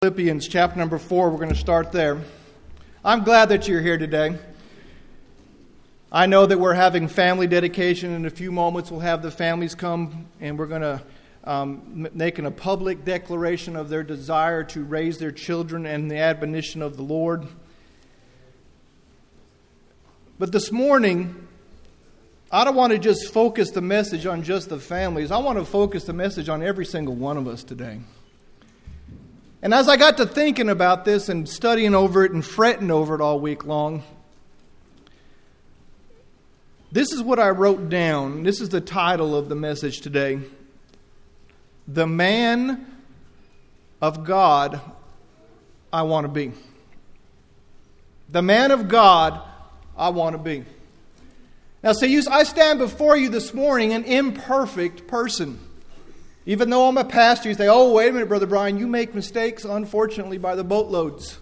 Philippians chapter number 4, we're going to start there. I'm glad that you're here today. I know that we're having family dedication. In a few moments, we'll have the families come and we're going to make a public declaration of their desire to raise their children and the admonition of the Lord. But this morning, I don't want to just focus the message on just the families. I want to focus the message on every single one of us today. And as I got to thinking about this and studying over it and fretting over it all week long, this is what I wrote down. This is the title of the message today. The man of God I want to be. The man of God I want to be. Now, see, I stand before you this morning an imperfect person. Even though I'm a pastor, you say, oh, wait a minute, Brother Brian, you make mistakes, unfortunately, by the boatloads.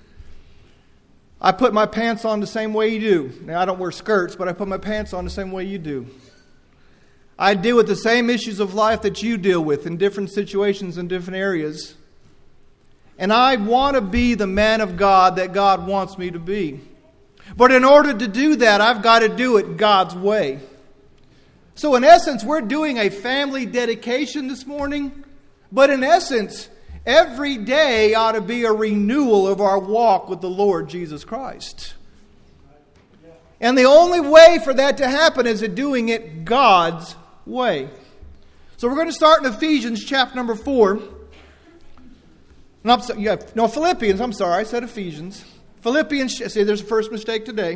I put my pants on the same way you do. Now, I don't wear skirts, but I put my pants on the same way you do. I deal with the same issues of life that you deal with in different situations in different areas. And I want to be the man of God that God wants me to be. But in order to do that, I've got to do it God's way. So in essence, we're doing a family dedication this morning. But in essence, every day ought to be a renewal of our walk with the Lord Jesus Christ. And the only way for that to happen is doing it God's way. So we're going to start in Ephesians chapter number 4. Philippians. I'm sorry, I said Ephesians. Philippians. See, there's a first mistake today.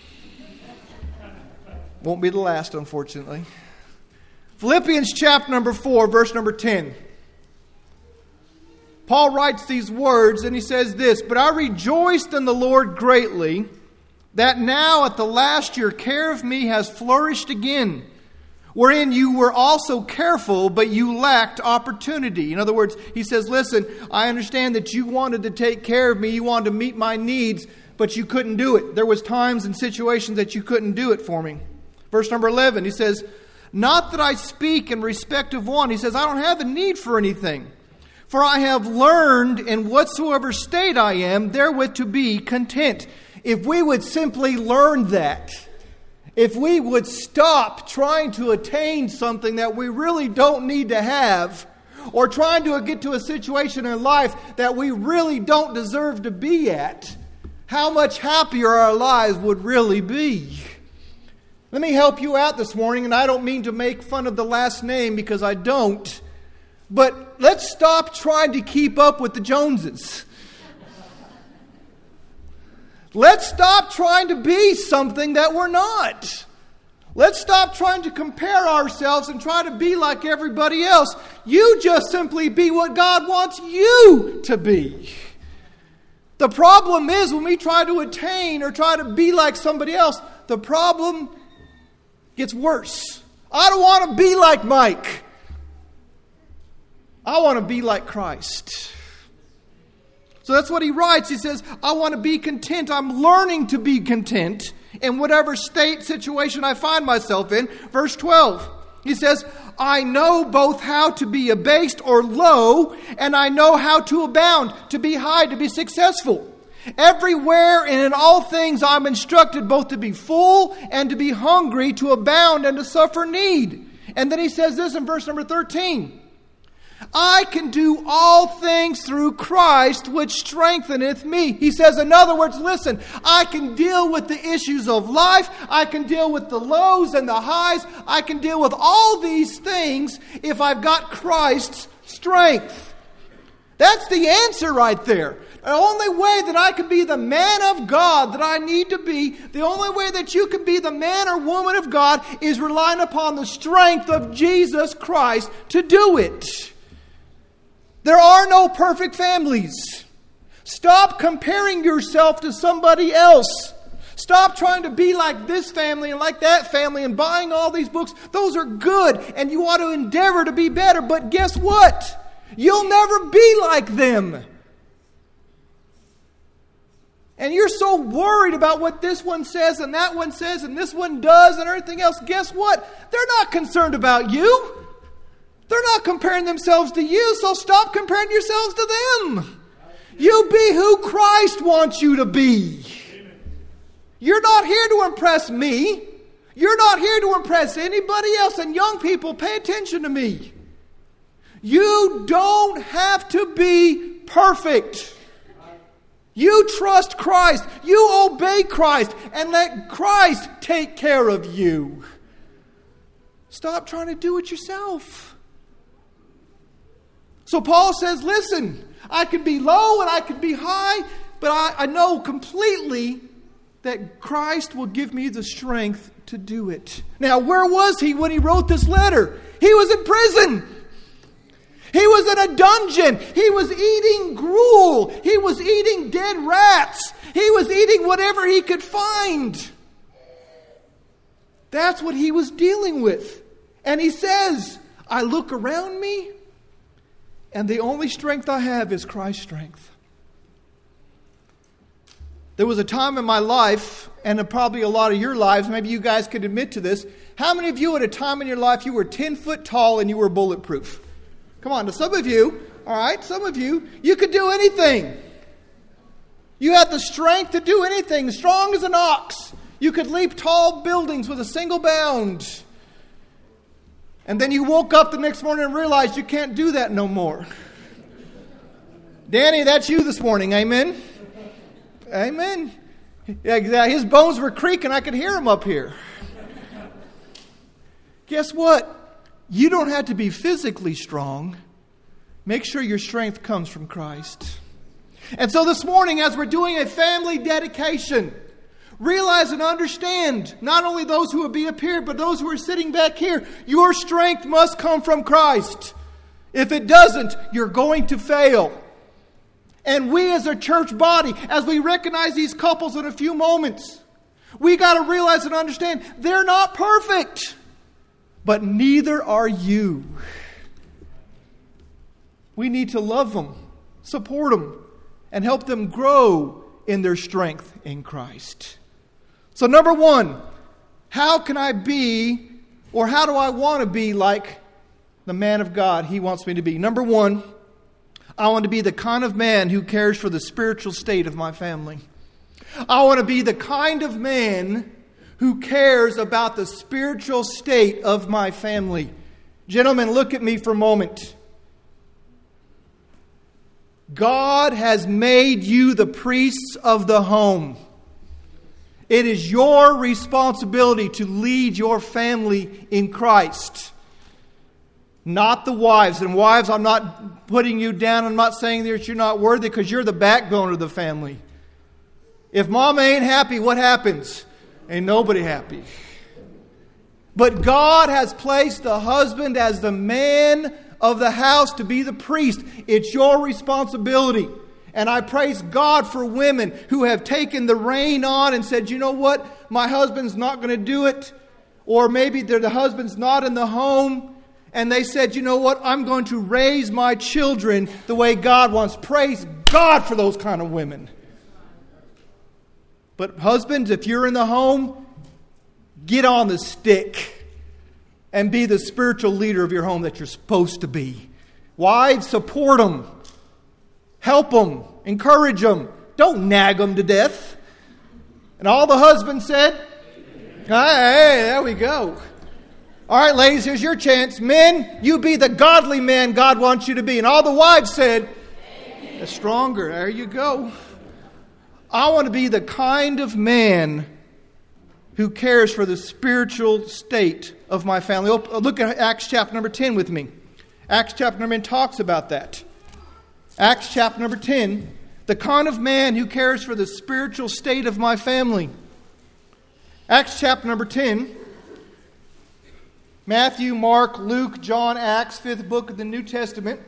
Won't be the last, unfortunately. Philippians chapter number 4, verse number 10. Paul writes these words and he says this, "But I rejoiced in the Lord greatly, that now at the last your care of me has flourished again, wherein you were also careful, but you lacked opportunity." In other words, he says, listen, I understand that you wanted to take care of me, you wanted to meet my needs, but you couldn't do it. There was times and situations that you couldn't do it for me. Verse number 11, he says, "Not that I speak in respect of one." He says, I don't have a need for anything. "For I have learned in whatsoever state I am, therewith to be content." If we would simply learn that, if we would stop trying to attain something that we really don't need to have, or trying to get to a situation in life that we really don't deserve to be at, how much happier our lives would really be. Let me help you out this morning, and I don't mean to make fun of the last name because I don't, but let's stop trying to keep up with the Joneses. Let's stop trying to be something that we're not. Let's stop trying to compare ourselves and try to be like everybody else. You just simply be what God wants you to be. The problem is when we try to attain or try to be like somebody else, the problem gets worse. I don't want to be like Mike. I want to be like Christ. So that's what he writes. He says, I want to be content. I'm learning to be content in whatever state, situation I find myself in. Verse 12, he says, I know both how to be abased or low, and I know how to abound, to be high, to be successful. Everywhere and in all things I'm instructed both to be full and to be hungry, to abound and to suffer need. And then he says this in verse number 13. I can do all things through Christ, which strengtheneth me. He says, in other words, listen, I can deal with the issues of life. I can deal with the lows and the highs. I can deal with all these things if I've got Christ's strength. That's the answer right there. The only way that I can be the man of God that I need to be, the only way that you can be the man or woman of God is relying upon the strength of Jesus Christ to do it. There are no perfect families. Stop comparing yourself to somebody else. Stop trying to be like this family and like that family and buying all these books. Those are good and you ought to endeavor to be better. But guess what? You'll never be like them. And you're so worried about what this one says and that one says and this one does and everything else. Guess what? They're not concerned about you. They're not comparing themselves to you, so stop comparing yourselves to them. You be who Christ wants you to be. You're not here to impress me. You're not here to impress anybody else. And young people, pay attention to me. You don't have to be perfect. You trust Christ. You obey Christ. And let Christ take care of you. Stop trying to do it yourself. So Paul says, listen, I can be low and I can be high, but I know completely that Christ will give me the strength to do it. Now, where was he when he wrote this letter? He was in prison. He was in a dungeon. He was eating gruel. He was eating dead rats. He was eating whatever he could find. That's what he was dealing with. And he says, I look around me, and the only strength I have is Christ's strength. There was a time in my life, and probably a lot of your lives, maybe you guys could admit to this. How many of you at a time in your life you were 10 foot tall and you were bulletproof? Come on, to some of you, all right, some of you could do anything. You had the strength to do anything, strong as an ox. You could leap tall buildings with a single bound. And then you woke up the next morning and realized you can't do that no more. Danny, that's you this morning, amen? Amen. Yeah, his bones were creaking. I could hear him up here. Guess what? You don't have to be physically strong. Make sure your strength comes from Christ. And so this morning, as we're doing a family dedication, realize and understand, not only those who will be up here, but those who are sitting back here, your strength must come from Christ. If it doesn't, you're going to fail. And we as a church body, as we recognize these couples in a few moments, we got to realize and understand they're not perfect. But neither are you. We need to love them, support them, and help them grow in their strength in Christ. So number one, how can I be, or how do I want to be like the man of God He wants me to be? Number one, I want to be the kind of man who cares for the spiritual state of my family. I want to be the kind of man who cares about the spiritual state of my family. Gentlemen, look at me for a moment. God has made you the priests of the home. It is your responsibility to lead your family in Christ. Not the wives. And wives, I'm not putting you down. I'm not saying that you're not worthy, because you're the backbone of the family. If mama ain't happy, what happens? Ain't nobody happy. But God has placed the husband as the man of the house to be the priest. It's your responsibility. And I praise God for women who have taken the rein on and said, you know what? My husband's not going to do it. Or maybe the husband's not in the home. And they said, you know what? I'm going to raise my children the way God wants. Praise God for those kind of women. But husbands, if you're in the home, get on the stick and be the spiritual leader of your home that you're supposed to be. Wives, support them. Help them. Encourage them. Don't nag them to death. And all the husbands said, hey, there we go. All right, ladies, here's your chance. Men, you be the godly man God wants you to be. And all the wives said, stronger. There you go. I want to be the kind of man who cares for the spiritual state of my family. Look at Acts chapter number 10 with me. Acts chapter number 10 talks about that. Acts chapter number 10. The kind of man who cares for the spiritual state of my family. Acts chapter number 10. Matthew, Mark, Luke, John, Acts, 5th book of the New Testament.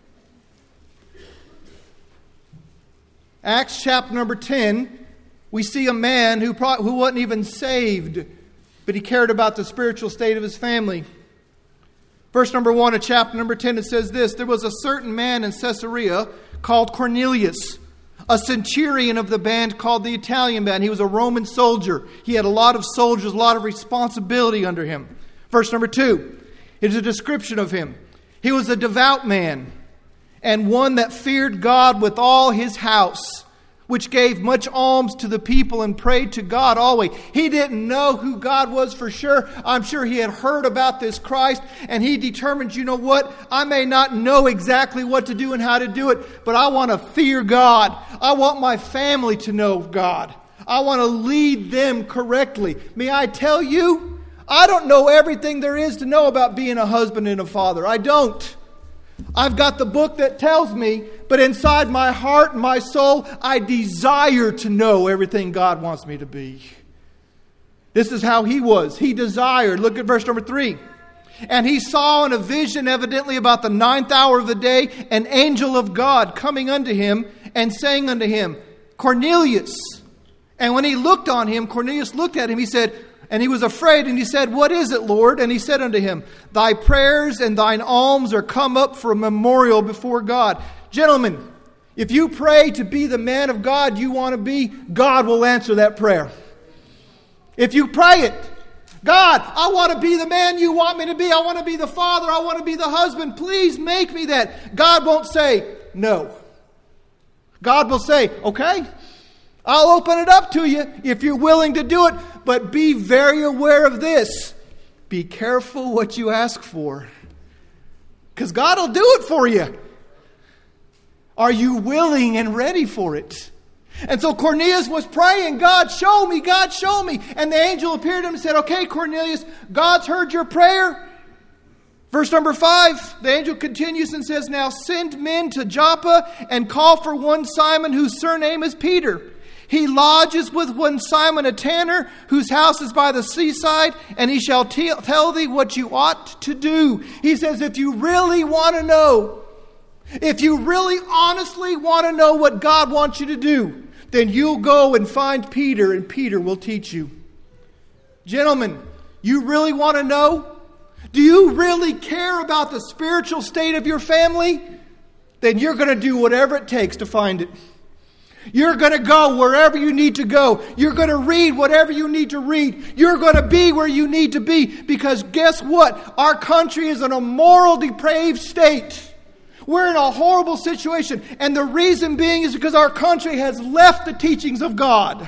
Acts chapter number 10, we see a man who wasn't even saved, but he cared about the spiritual state of his family. Verse number 1 of chapter number 10, it says this: there was a certain man in Caesarea called Cornelius, a centurion of the band called the Italian band. He was a Roman soldier. He had a lot of soldiers, a lot of responsibility under him. Verse number 2, it is a description of him. He was a devout man and one that feared God with all his house, which gave much alms to the people and prayed to God always. He didn't know who God was for sure. I'm sure he had heard about this Christ, and he determined, you know what? I may not know exactly what to do and how to do it, but I want to fear God. I want my family to know God. I want to lead them correctly. May I tell you, I don't know everything there is to know about being a husband and a father. I don't. I've got the book that tells me, but inside my heart and my soul, I desire to know everything God wants me to be. This is how he was. He desired. Look at verse number 3. And he saw in a vision, evidently about the 9th hour of the day, an angel of God coming unto him and saying unto him, Cornelius. And when he looked on him, Cornelius looked at him, he said, and he was afraid, and he said, What is it, Lord? And he said unto him, Thy prayers and thine alms are come up for a memorial before God. Gentlemen, if you pray to be the man of God you want to be, God will answer that prayer. If you pray it, God, I want to be the man you want me to be. I want to be the father. I want to be the husband. Please make me that. God won't say no. God will say, okay, I'll open it up to you if you're willing to do it. But be very aware of this. Be careful what you ask for. Because God will do it for you. Are you willing and ready for it? And so Cornelius was praying, God, show me, God, show me. And the angel appeared to him and said, okay, Cornelius, God's heard your prayer. Verse number 5, the angel continues and says, Now send men to Joppa and call for one Simon whose surname is Peter. He lodges with one Simon a tanner, whose house is by the seaside, and he shall tell thee what you ought to do. He says, if you really want to know, if you really honestly want to know what God wants you to do, then you'll go and find Peter, and Peter will teach you. Gentlemen, you really want to know? Do you really care about the spiritual state of your family? Then you're going to do whatever it takes to find it. You're going to go wherever you need to go. You're going to read whatever you need to read. You're going to be where you need to be. Because guess what? Our country is in a moral depraved state. We're in a horrible situation. And the reason being is because our country has left the teachings of God.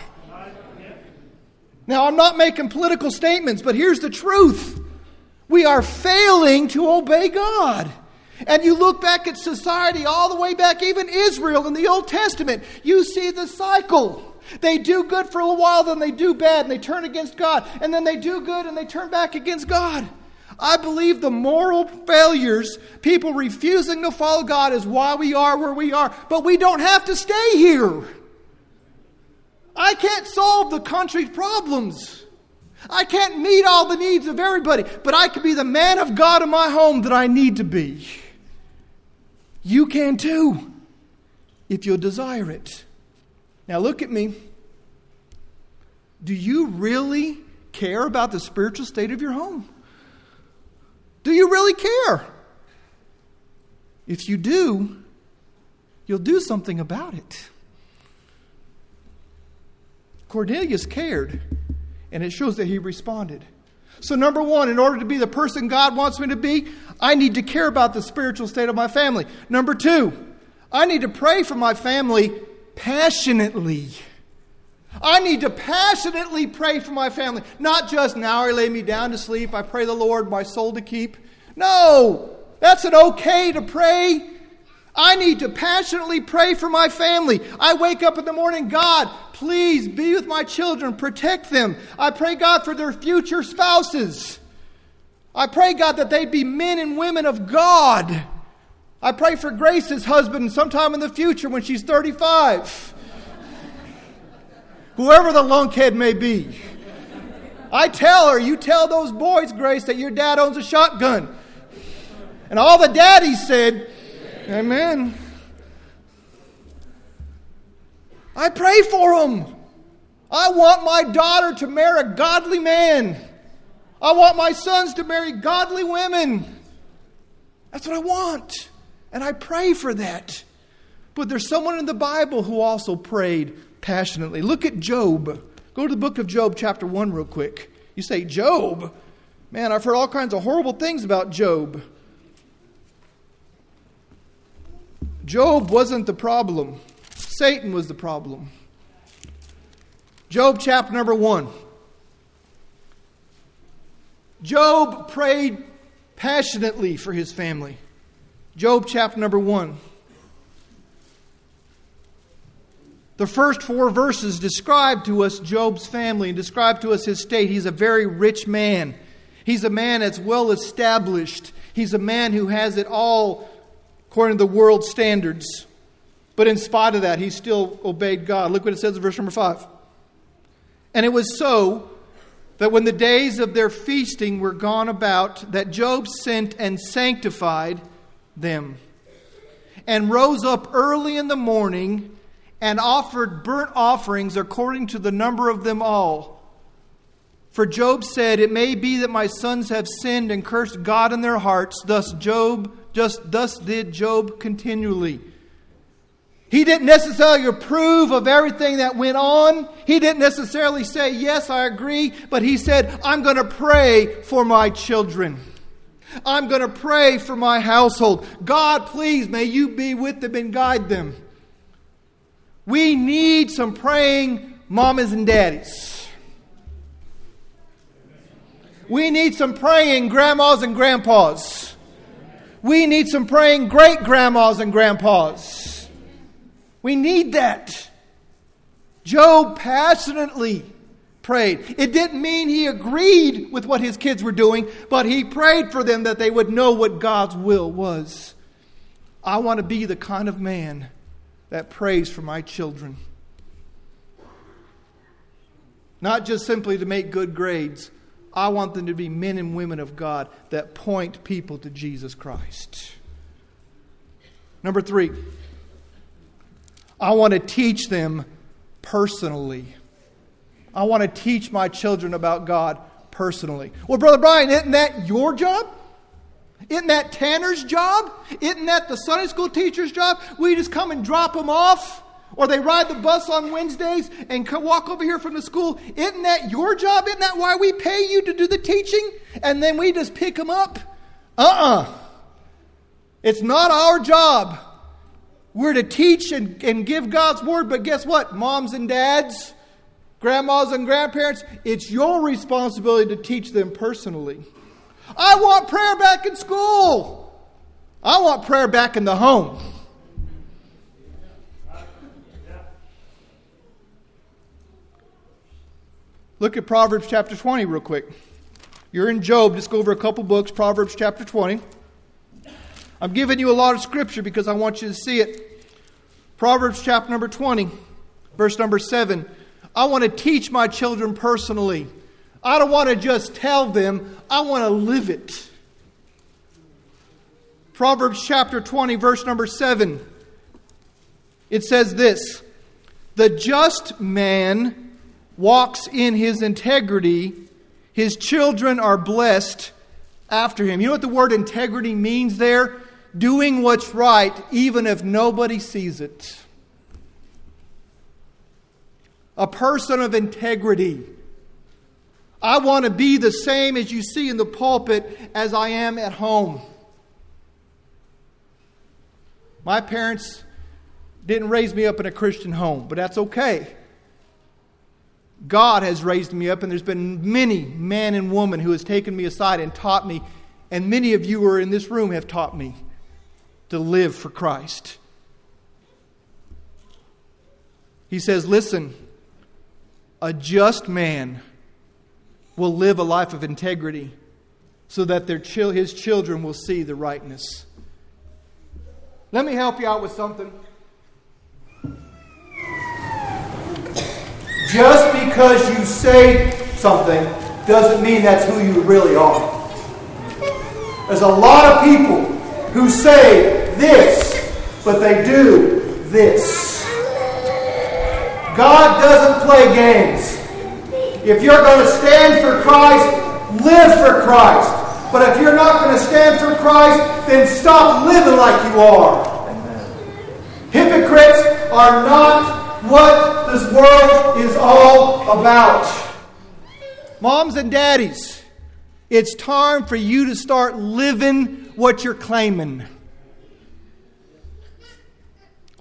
Now, I'm not making political statements, but here's the truth. We are failing to obey God. And you look back at society all the way back, even Israel in the Old Testament, you see the cycle. They do good for a little while, then they do bad, and they turn against God. And then they do good, and they turn back against God. I believe the moral failures, people refusing to follow God, is why we are where we are. But we don't have to stay here. I can't solve the country's problems. I can't meet all the needs of everybody. But I can be the man of God in my home that I need to be. You can too, if you'll desire it. Now look at me. Do you really care about the spiritual state of your home? Do you really care? If you do, you'll do something about it. Cornelius cared, and it shows that he responded. So number one, in order to be the person God wants me to be, I need to care about the spiritual state of my family. Number two, I need to pray for my family passionately. I need to passionately pray for my family. Not just, now I lay me down to sleep, I pray the Lord my soul to keep. No, that's an okay to pray. I need to passionately pray for my family. I wake up in the morning, God, please be with my children, protect them. I pray, God, for their future spouses. I pray, God, that they be men and women of God. I pray for Grace's husband sometime in the future when she's 35. Whoever the lunkhead may be. I tell her, you tell those boys, Grace, that your dad owns a shotgun. And all the daddies said, amen. I pray for them. I want my daughter to marry a godly man. I want my sons to marry godly women. That's what I want. And I pray for that. But there's someone in the Bible who also prayed passionately. Look at Job. Go to the book of Job, chapter 1 real quick. You say, Job? Man, I've heard all kinds of horrible things about Job. Job wasn't the problem. Satan was the problem. Job chapter number 1. Job prayed passionately for his family. Job chapter number 1. The first 4 verses describe to us Job's family and describe to us his state. He's a very rich man. He's a man that's well established. He's a man who has it all according to the world's standards. But in spite of that, he still obeyed God. Look what it says in verse number 5. And it was so that when the days of their feasting were gone about, that Job sent and sanctified them, and rose up early in the morning, and offered burnt offerings according to the number of them all. For Job said, "It may be that my sons have sinned and cursed God in their hearts." Thus did Job continually. He didn't necessarily approve of everything that went on. He didn't necessarily say, "Yes, I agree." But he said, "I'm going to pray for my children. I'm going to pray for my household. God, please, may you be with them and guide them." We need some praying mamas and daddies. We need some praying grandmas and grandpas. We need some praying great-grandmas and grandpas. We need that. Job passionately prayed. It didn't mean he agreed with what his kids were doing, but he prayed for them that they would know what God's will was. I want to be the kind of man that prays for my children. Not just simply to make good grades. I want them to be men and women of God that point people to Jesus Christ. Number 3. I want to teach them personally. I want to teach my children about God personally. Well, Brother Brian, isn't that your job? Isn't that Tanner's job? Isn't that the Sunday school teacher's job? We just come and drop them off? Or they ride the bus on Wednesdays and walk over here from the school? Isn't that your job? Isn't that why we pay you to do the teaching? And then we just pick them up? It's not our job. We're to teach and give God's word, but guess what? Moms and dads, grandmas and grandparents, it's your responsibility to teach them personally. I want prayer back in school. I want prayer back in the home. Look at Proverbs chapter 20 real quick. You're in Job. Just go over a couple books. Proverbs chapter 20. I'm giving you a lot of scripture because I want you to see it. Proverbs chapter number 20, verse number 7. I want to teach my children personally. I don't want to just tell them. I want to live it. Proverbs chapter 20, verse number 7. It says this: "The just man walks in his integrity. His children are blessed after him." You know what the word integrity means there? Doing what's right, even if nobody sees it. A person of integrity. I want to be the same as you see in the pulpit as I am at home. My parents didn't raise me up in a Christian home, but that's okay. God has raised me up, and there's been many men and women who has taken me aside and taught me, and many of you who are in this room have taught me to live for Christ. He says, listen, a just man will live a life of integrity so that his children will see the rightness. Let me help you out with something. Just because you say something doesn't mean that's who you really are. There's a lot of people who say this, but they do this. God doesn't play games. If you're going to stand for Christ, live for Christ. But if you're not going to stand for Christ, then stop living like you are. Hypocrites are not what this world is all about. Moms and daddies, it's time for you to start living what you're claiming.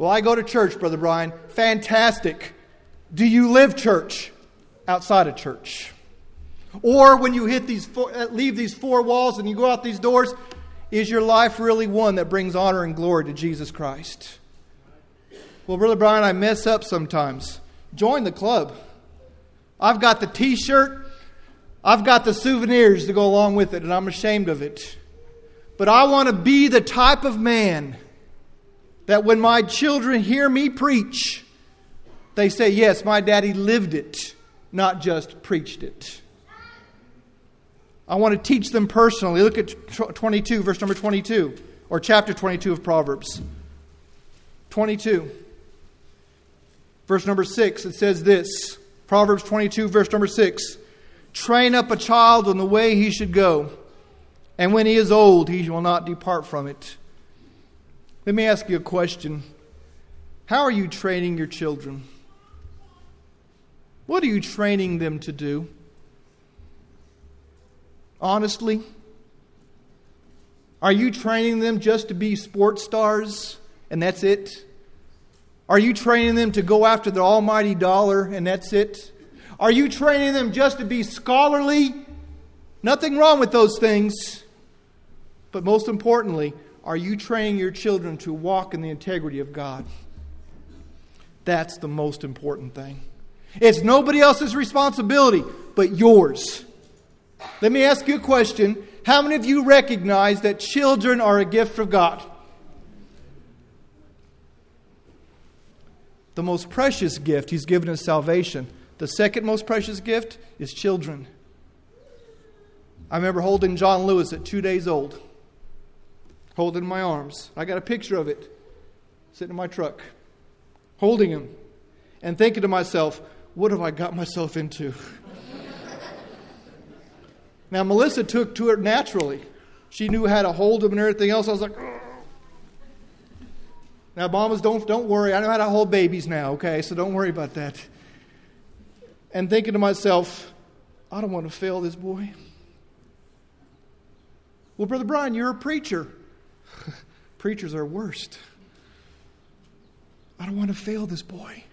Well, I go to church, Brother Brian. Fantastic. Do you live church outside of church? Or when you leave these four walls and you go out these doors, is your life really one that brings honor and glory to Jesus Christ? Well, Brother Brian, I mess up sometimes. Join the club. I've got the t-shirt. I've got the souvenirs to go along with it, and I'm ashamed of it. But I want to be the type of man that when my children hear me preach, they say, yes, my daddy lived it, not just preached it. I want to teach them personally. Look at 22, verse number 22, or chapter 22 of Proverbs. 22, verse number 6, it says this. Proverbs 22, verse number 6. Train up a child in the way he should go, and when he is old, he will not depart from it. Let me ask you a question. How are you training your children? What are you training them to do? Honestly? Are you training them just to be sports stars and that's it? Are you training them to go after the almighty dollar and that's it? Are you training them just to be scholarly? Nothing wrong with those things. But most importantly, are you training your children to walk in the integrity of God? That's the most important thing. It's nobody else's responsibility but yours. Let me ask you a question. How many of you recognize that children are a gift from God? The most precious gift He's given us salvation. The second most precious gift is children. I remember holding John Lewis at 2 days old. Holding in my arms. I got a picture of it. Sitting in my truck. Holding him. And thinking to myself, what have I got myself into? Now, Melissa took to it naturally. She knew how to hold him and everything else. I was like, oh. Now, mamas, don't worry. I know how to hold babies now, okay? So don't worry about that. And thinking to myself, I don't want to fail this boy. Well, Brother Brian, you're a preacher. Preachers are worst. I don't want to fail this boy.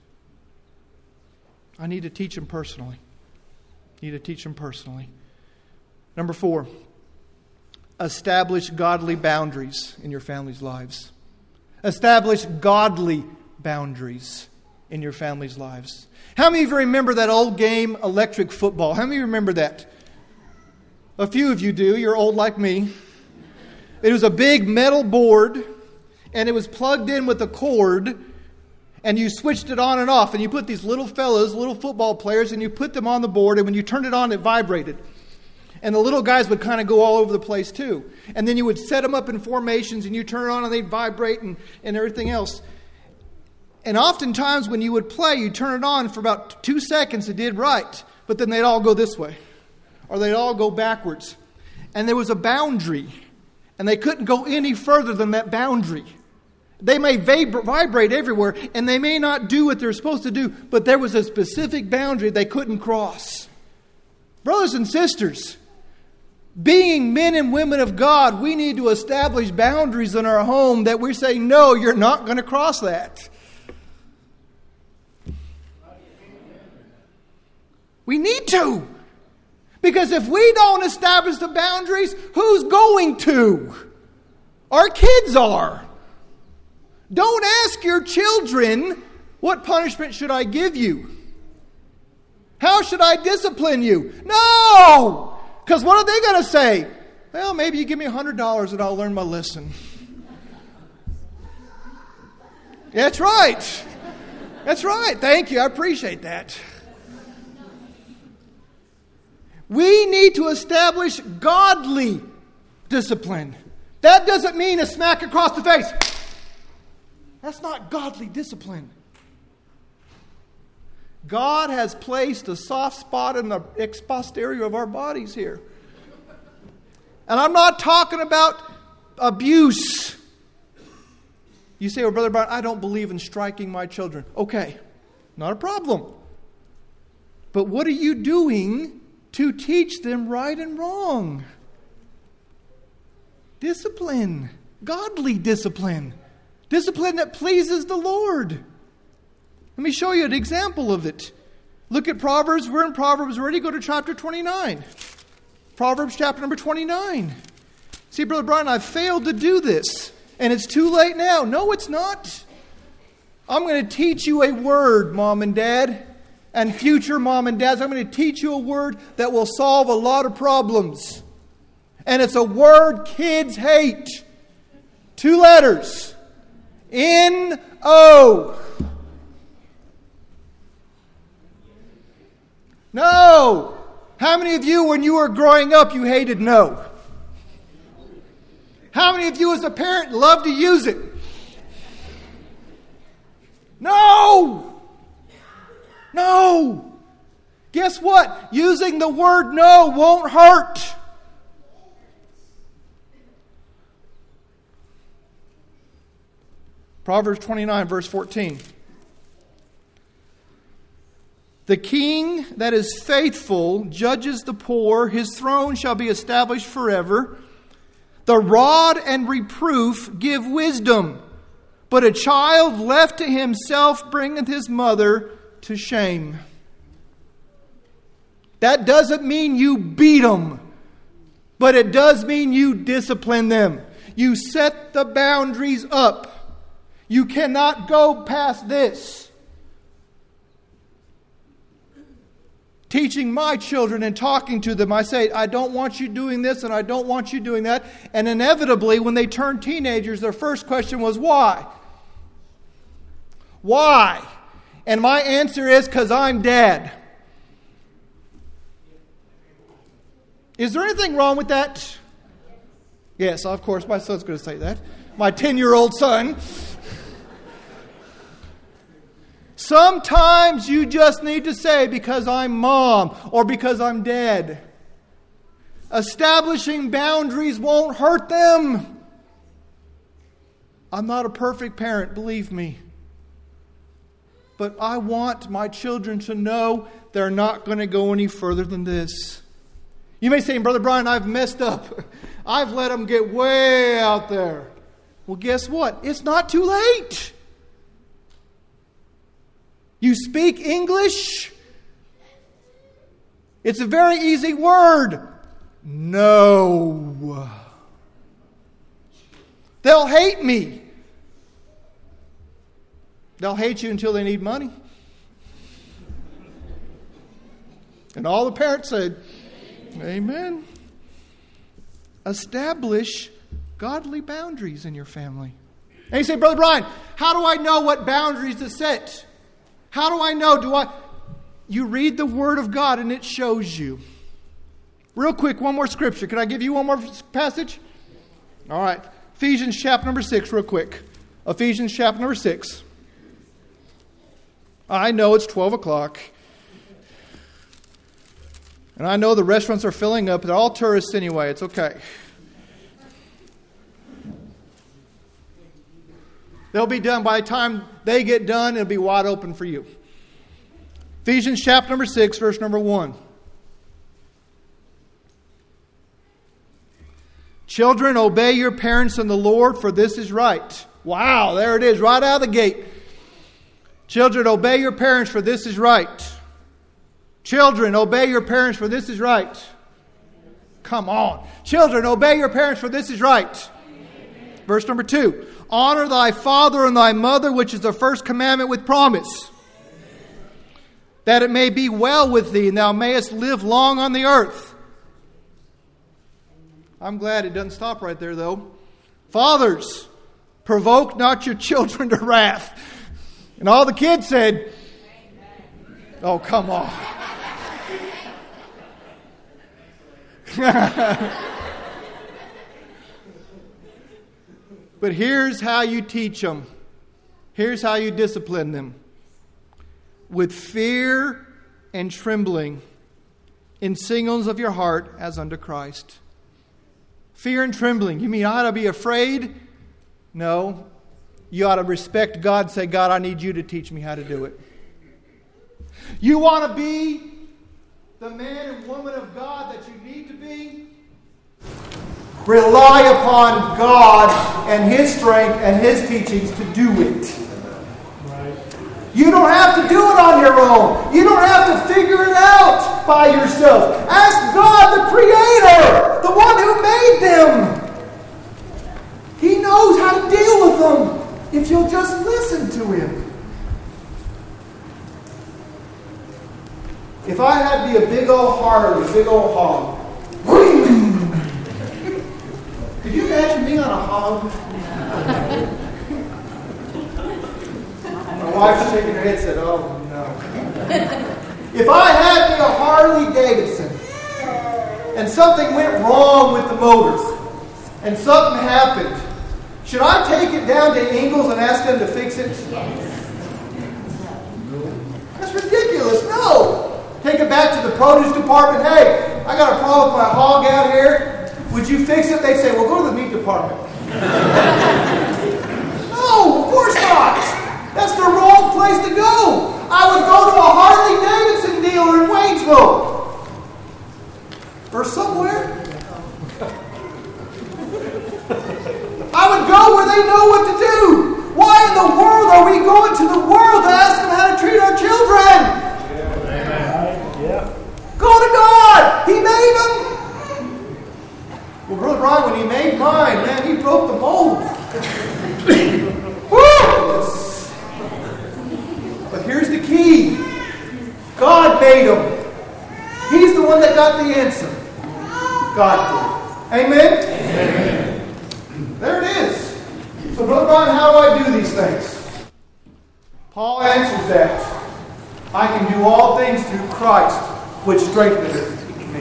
I need to teach him personally. Number 4, establish godly boundaries in your family's lives. Establish godly boundaries in your family's lives. How many of you remember that old game, electric football? How many of you remember that? A few of you do. You're old like me. It was a big metal board, and it was plugged in with a cord, and you switched it on and off, and you put these little fellas, little football players, and you put them on the board, and when you turned it on, it vibrated. And the little guys would kind of go all over the place too. And then you would set them up in formations and you turn it on and they'd vibrate and everything else. And oftentimes when you would play, you'd turn it on for about 2 seconds, it did right. But then they'd all go this way. Or they'd all go backwards. And there was a boundary. And they couldn't go any further than that boundary. They may vibrate everywhere and they may not do what they're supposed to do. But there was a specific boundary they couldn't cross. Brothers and sisters, being men and women of God, we need to establish boundaries in our home that we're saying, no, you're not going to cross that. We need to. Because if we don't establish the boundaries, who's going to? Our kids are. Don't ask your children, what punishment should I give you? How should I discipline you? No! Because what are they going to say? Well, maybe you give me $100 and I'll learn my lesson. That's right. That's right. Thank you. I appreciate that. We need to establish godly discipline. That doesn't mean a smack across the face. That's not godly discipline. God has placed a soft spot in the posterior of our bodies here. And I'm not talking about abuse. You say, well, Brother Brian, I don't believe in striking my children. Okay, not a problem. But what are you doing to teach them right and wrong? Discipline. Godly discipline. Discipline that pleases the Lord. Let me show you an example of it. Look at Proverbs. We're in Proverbs already. Go to chapter 29. Proverbs chapter number 29. See, Brother Brian, I've failed to do this. And it's too late now. No, it's not. I'm going to teach you a word, Mom and Dad. And future Mom and Dads, I'm going to teach you a word that will solve a lot of problems. And it's a word kids hate. 2 letters. N-O. No. How many of you, when you were growing up, you hated no? How many of you as a parent love to use it? No. No. Guess what? Using the word no won't hurt. Proverbs 29, verse 14. The king that is faithful judges the poor. His throne shall be established forever. The rod and reproof give wisdom, but a child left to himself bringeth his mother to shame. That doesn't mean you beat them, but it does mean you discipline them. You set the boundaries up. You cannot go past this. Teaching my children and talking to them, I say, I don't want you doing this and I don't want you doing that. And inevitably, when they turn teenagers, their first question was, why? Why? And my answer is, because I'm Dad. Is there anything wrong with that? Yes, of course, my son's going to say that. My 10-year-old son. Sometimes you just need to say, because I'm Mom or because I'm Dad. Establishing boundaries won't hurt them. I'm not a perfect parent, believe me. But I want my children to know they're not going to go any further than this. You may say, Brother Brian, I've messed up. I've let them get way out there. Well, guess what? It's not too late. You speak English? It's a very easy word. No. They'll hate me. They'll hate you until they need money. And all the parents said, Amen. Establish godly boundaries in your family. And you say, Brother Brian, how do I know what boundaries to set? How do I know? You read the Word of God and it shows you. Real quick, one more scripture. Can I give you one more passage? All right. Ephesians chapter number 6, real quick. Ephesians chapter number 6. I know it's 12 o'clock. And I know the restaurants are filling up. They're all tourists anyway. It's okay. They'll be done by the time they get done. It'll be wide open for you. Ephesians chapter number 6, verse number 1. Children, obey your parents in the Lord, for this is right. Wow, there it is, right out of the gate. Children, obey your parents, for this is right. Children, obey your parents, for this is right. Come on. Children, obey your parents, for this is right. Verse number 2. Honor thy father and thy mother, which is the first commandment with promise, that it may be well with thee, and thou mayest live long on the earth. I'm glad it doesn't stop right there, though. Fathers, provoke not your children to wrath. And all the kids said, oh, come on. But here's how you teach them. Here's how you discipline them. With fear and trembling, in singleness of your heart, as unto Christ. Fear and trembling. You mean I ought to be afraid? No. You ought to respect God. Say, God, I need you to teach me how to do it. You want to be the man and woman of God that you need to be? Rely upon God and His strength and His teachings to do it. You don't have to do it on your own. You don't have to figure it out by yourself. Ask God, the Creator, the one who made them. He knows how to deal with them if you'll just listen to Him. If I had to be a big old Harley, big old hog. Could you imagine being on a hog? My wife's shaking her head, said, "Oh no." If I had me a Harley Davidson and something went wrong with the motors and something happened, should I take it down to Ingalls and ask them to fix it? Yes. That's ridiculous. No. Take it back to the produce department. Hey, I got a problem with my hog out here. Would you fix it? They say, well, go to the meat department. No, of course not. That's the wrong place to go. I would go to a Harley Davidson dealer in Waynesville. Or somewhere. I would go where they know what to do. Why in the world are we going to the world to ask them how to treat our children? Go to God! He made them! Well, Brother Brian, when He made mine, man, He broke the mold. Woo! But here's the key. God made them. He's the one that got the answer. God did. Amen? Amen. There it is. So, Brother Brian, how do I do these things? Paul answers that. I can do all things through Christ, which strengtheneth me.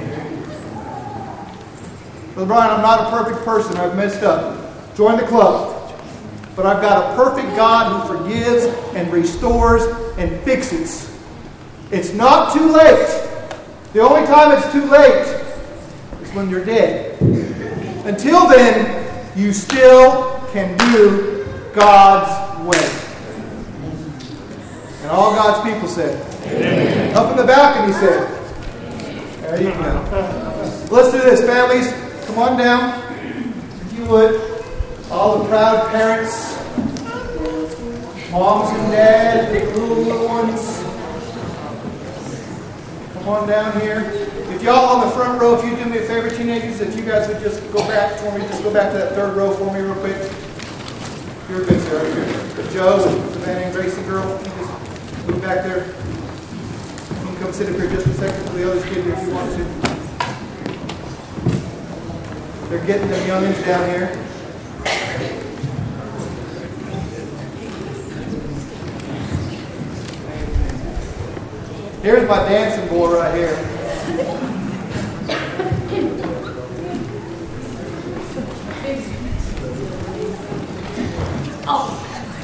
Brother Brian, I'm not a perfect person. I've messed up. Join the club. But I've got a perfect God who forgives and restores and fixes. It's not too late. The only time it's too late is when you're dead. Until then, you still can do God's way. And all God's people said, amen. Up in the balcony said, there you go. Let's do this, families. Come on down, if you would. All the proud parents, moms and dads, the little ones. Come on down here. If y'all on the front row, if you do me a favor, teenagers, if you guys would just go back for me, just go back to that third row for me real quick. You're good, sir. Joe and Savannah and Gracie girl, you just move back there. You can come sit up here just a second for the others get here if you want to. They're getting them youngins down here. Here's my dancing boy right here. Oh.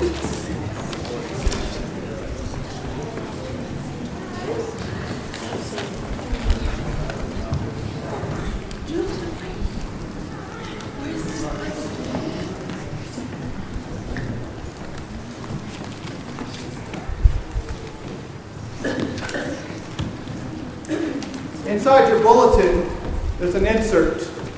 Inside your bulletin, there's an insert.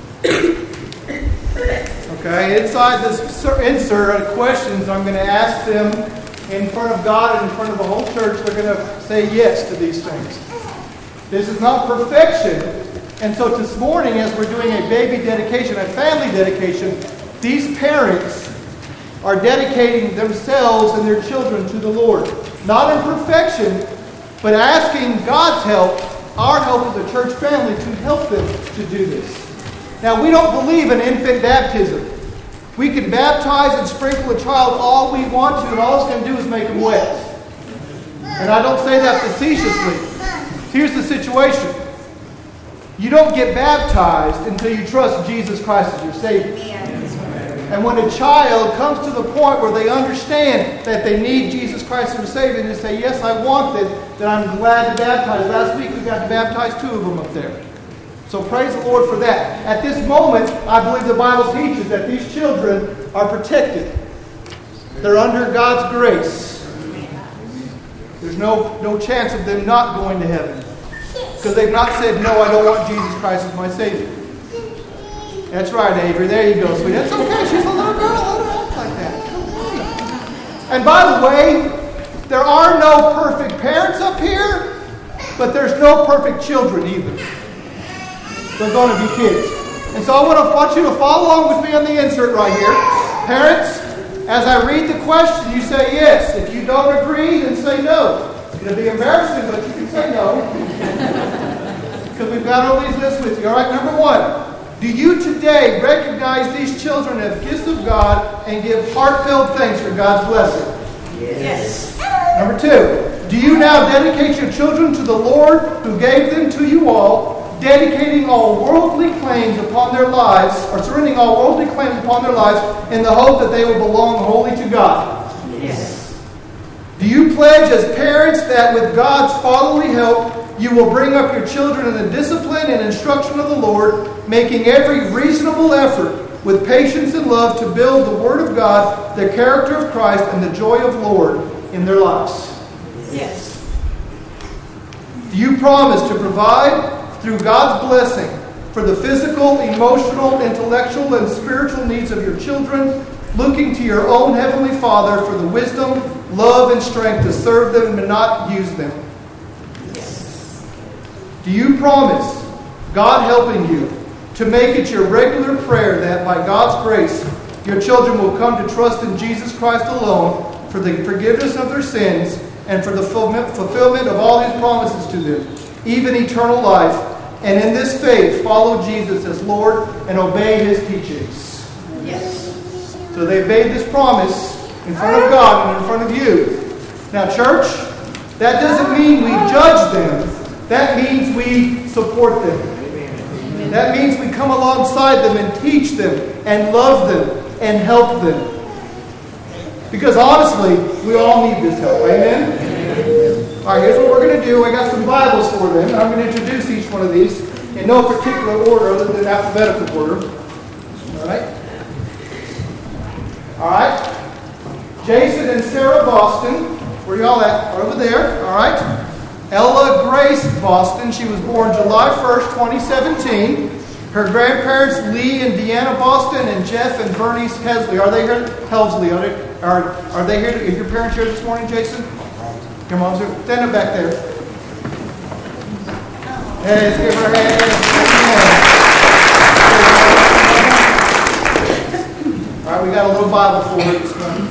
Okay, inside this insert are questions I'm going to ask them in front of God and in front of the whole church. They're going to say yes to these things. This is not perfection. And so this morning, as we're doing a baby dedication, a family dedication, these parents are dedicating themselves and their children to the Lord. Not in perfection, but asking God's help, our help as a church family, to help them to do this. Now, we don't believe in infant baptism. We can baptize and sprinkle a child all we want to, and all it's going to do is make them wet. And I don't say that facetiously. Here's the situation. You don't get baptized until you trust Jesus Christ as your Savior. And when a child comes to the point where they understand that they need Jesus Christ as their Savior, and they say, yes, I want it, then I'm glad to baptize. Last week we got to baptize 2 of them up there. So praise the Lord for that. At this moment, I believe the Bible teaches that these children are protected. They're under God's grace. There's no chance of them not going to heaven. Because they've not said, no, I don't want Jesus Christ as my Savior. That's right, Avery. There you go, sweetie. That's okay. She's a little girl. Let her act like that. And by the way, there are no perfect parents up here, but there's no perfect children either. They're going to be kids. And so I want you to follow along with me on the insert right here. Parents, as I read the question, you say yes. If you don't agree, then say no. It'll be embarrassing, but you can say no. Because we've got all these lists with you. All right, number 1. Do you today recognize these children as gifts of God and give heartfelt thanks for God's blessing? Yes. Number 2. Do you now dedicate your children to the Lord who gave them to you all, dedicating all worldly claims upon their lives, or surrendering all worldly claims upon their lives in the hope that they will belong wholly to God? Yes. Do you pledge as parents that with God's fatherly help, you will bring up your children in the discipline and instruction of the Lord, making every reasonable effort with patience and love to build the Word of God, the character of Christ, and the joy of the Lord in their lives? Yes. Do you promise to provide, through God's blessing, for the physical, emotional, intellectual, and spiritual needs of your children, looking to your own Heavenly Father for the wisdom, love, and strength to serve them and not use them? Yes. Do you promise, God helping you, to make it your regular prayer that by God's grace, your children will come to trust in Jesus Christ alone for the forgiveness of their sins and for the fulfillment of all His promises to them, even eternal life, and in this faith follow Jesus as Lord and obey His teachings? Yes. So they obeyed this promise in front of God and in front of you. Now, church, that doesn't mean we judge them. That means we support them. That means we come alongside them and teach them and love them and help them. Because honestly, we all need this help. Amen? All right, here's what we're going to do. I got some Bibles for them, and I'm going to introduce each one of these in no particular order other than alphabetical order. All right? All right? Jason and Sarah Boston. Where y'all at? Over there. All right? Ella Grace Boston. She was born July 1st, 2017. Her grandparents, Lee and Deanna Boston, and Jeff and Bernice Helsley. Are they here? Helsley. Are they here? Is your parents here this morning, Jason? Your mom's here. Stand up back there. Hey, let's give her a hand. All right, we got a little Bible for her this morning.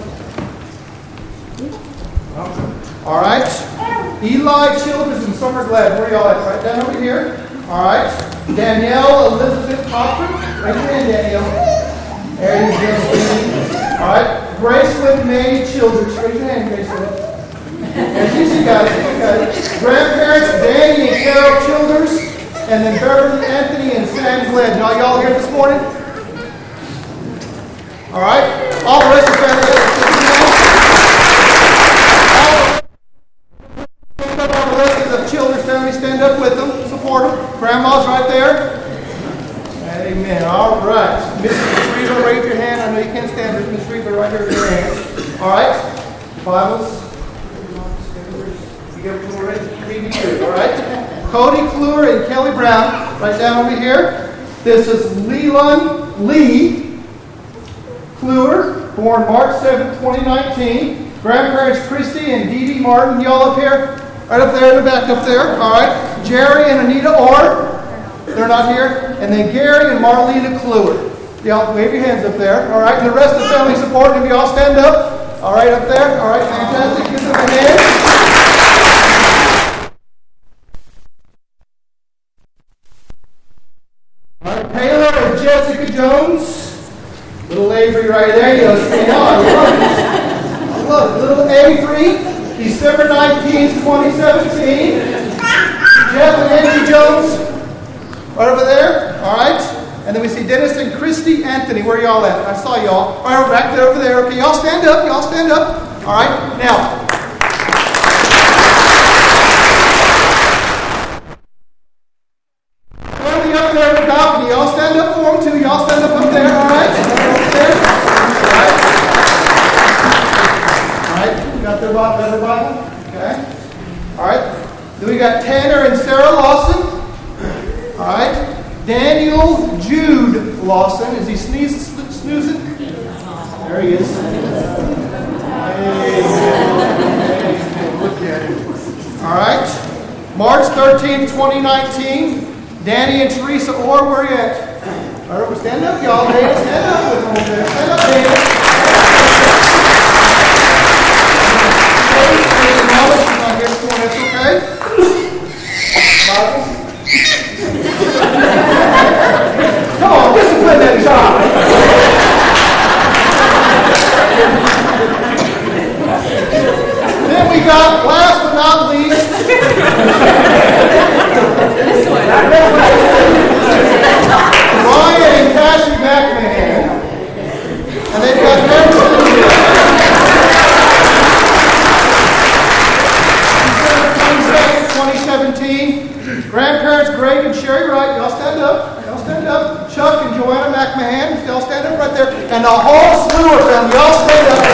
All right. Eli Childers and Summer Glad. Where are y'all at? Right down over here. All right. Danielle Elizabeth Cochran. Raise your hand, Danielle. There you go. All right. Graceland May Childers. Raise your hand, Graceland. Yes, you got it. Grandparents Danny and Carol Childers. And then Beverly Anthony and Sam Glad. Now, y'all here this morning? All right. All the rest of the family. Children's family, stand up with them, support them. Grandma's right there. Amen. All right. Mrs. Reba, raise your hand. I know you can't stand her. Mrs. Reba, right here with your hand. All right. Bibles. You get them ready to read you. All right. Cody Kluwer and Kelly Brown, right down over here. This is Leland Lee Kluwer, born March 7th, 2019. Grandparents Christy and Dee Dee Martin. Y'all up here? Right up there in the back up there. All right. Jerry and Anita Orr. They're not here. And then Gary and Marlena Kluwer. Y'all wave your hands up there. All right. And the rest of the family support. If you all stand up. All right, up there. All right. Fantastic. Give them a hand. All right. Taylor and Jessica Jones. Little Avery right there. You know, stand on. I love it. I love it. Little Avery. December 19th, 2017. Jeff and Angie Jones. Right over there. All right. And then we see Dennis and Christy Anthony. Where are y'all at? I saw y'all. All right, back there over there. Okay, y'all stand up. Y'all stand up. All right. Now. Family up there at the balcony. Y'all stand up for them too. Y'all stand up there. All right. Up there. All right. Got their Bible? Okay. All right. Then we got Tanner and Sarah Lawson. All right. Daniel Jude Lawson. Is he snoozing? There he is. Look at him. All right. March 13, 2019. Danny and Teresa Orr, where are you at? All right, stand up, y'all. Dan, stand up with them there. Stand up, Dan. Mama, she's not here. Come on, that's okay. Bible. Come on, discipline that child. Then we got, last but not least, Ryan and Cassie McMahon. And they've got members of the 2017. Grandparents Greg and Sherry Wright. Y'all stand up. Y'all stand up. Chuck and Joanna McMahon. Y'all stand up right there. And the whole slew of them. Y'all stand up.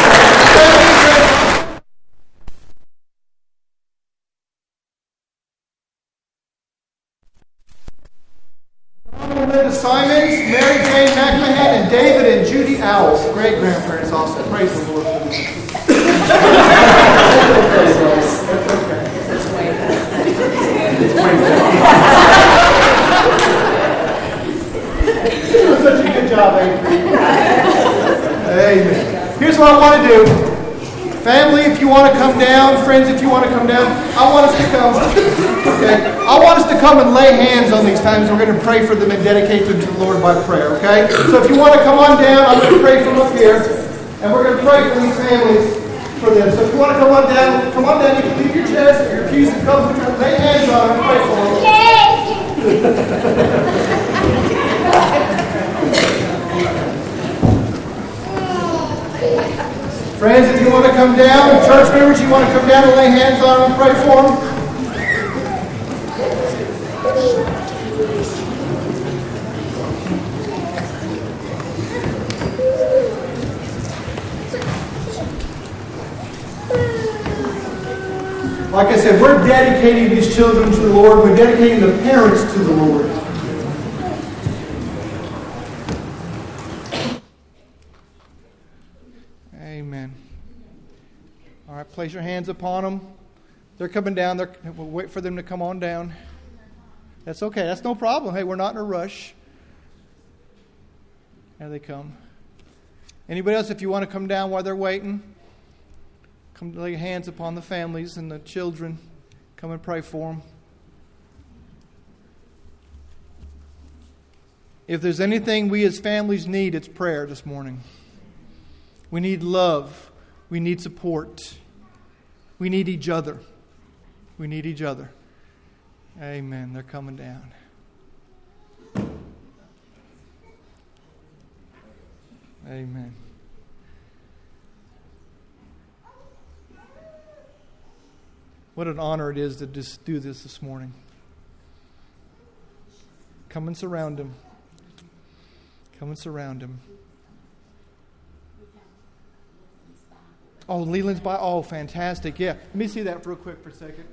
Linda Simons, Mary Jane McMahon, and David and Judy Owls, great grandparents also. Praise the Lord for them. Such a good job, Adrian. Amen. Here's what I want to do. Family, if you want to come down, friends, if you want to come down, I want us to come. Okay? I want us to come and lay hands on these times. We're going to pray for them and dedicate them to the Lord by prayer, okay? So if you want to come on down, I'm going to pray from up here. And we're going to pray for these families for them. So if you want to come on down. You can leave your chairs or your pews and come lay hands on them and pray for them. Friends, if you want to come down, church members, you want to come down and lay hands on them and pray for them. Like I said, we're dedicating these children to the Lord. We're dedicating the parents to the Lord. Amen. All right, place your hands upon them. They're coming down. We'll wait for them to come on down. That's okay. That's no problem. Hey, we're not in a rush. There they come. Anybody else, if you want to come down while they're waiting, come lay your hands upon the families and the children. Come and pray for them. If there's anything we as families need, it's prayer this morning. We need love. We need support. We need each other. We need each other. Amen. They're coming down. Amen. What an honor it is to just do this morning. Come and surround him. Come and surround him. Oh, Leland's by. Oh, fantastic. Yeah. Let me see that real quick for a second.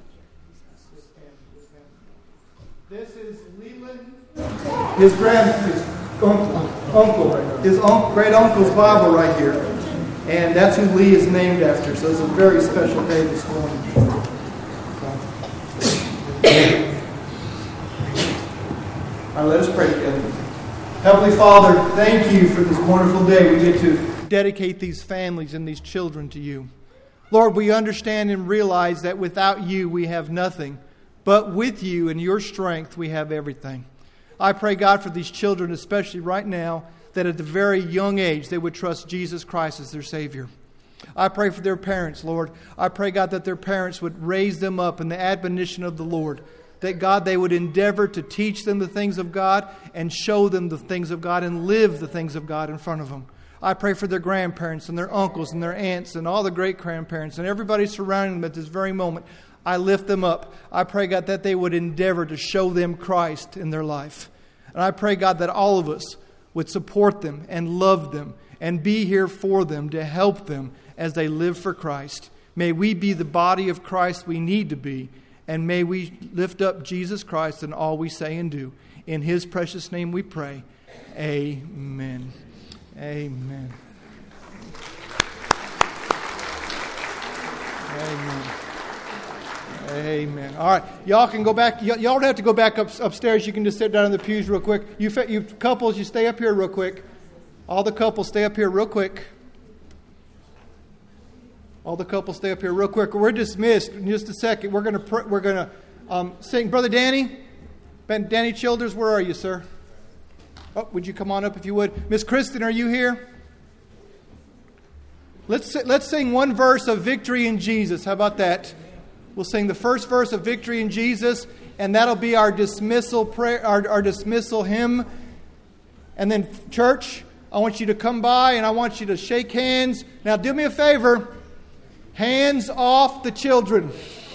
This is Leland. His uncle, his great uncle's Bible right here. And that's who Lee is named after. So it's a very special day this morning. All right, let us pray together. Heavenly Father, thank you for this wonderful day. We get to dedicate these families and these children to you. Lord, we understand and realize that without you we have nothing. But with you and your strength we have everything. I pray, God, for these children, especially right now, that at the very young age they would trust Jesus Christ as their Savior. I pray for their parents, Lord. I pray, God, that their parents would raise them up in the admonition of the Lord. That, God, they would endeavor to teach them the things of God and show them the things of God and live the things of God in front of them. I pray for their grandparents and their uncles and their aunts and all the great-grandparents and everybody surrounding them at this very moment. I lift them up. I pray, God, that they would endeavor to show them Christ in their life. And I pray, God, that all of us would support them and love them and be here for them to help them as they live for Christ. May we be the body of Christ we need to be, and may we lift up Jesus Christ in all we say and do. In His precious name we pray. Amen. Amen. Amen. Amen. All right. Y'all can go back. Y'all don't have to go back upstairs. You can just sit down in the pews real quick. You couples, you stay up here real quick. All the couples, stay up here real quick. All the couples, stay up here real quick. We're dismissed in just a second. We're gonna sing. Brother Danny, Danny Childers, where are you, sir? Oh, would you come on up if you would? Miss Kristen, are you here? Let's sing one verse of Victory in Jesus. How about that? We'll sing the first verse of Victory in Jesus, and that'll be our dismissal prayer, our dismissal hymn. And then, church, I want you to come by and I want you to shake hands. Now, do me a favor. Hands off the children.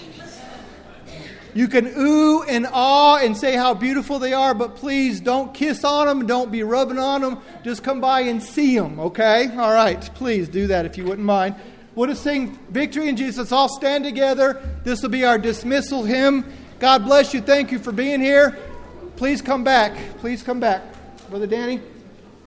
You can ooh and ah and say how beautiful they are, but please don't kiss on them. Don't be rubbing on them. Just come by and see them, okay? All right, please do that if you wouldn't mind. We'll just sing Victory in Jesus. All stand together. This will be our dismissal hymn. God bless you. Thank you for being here. Please come back. Please come back. Brother Danny.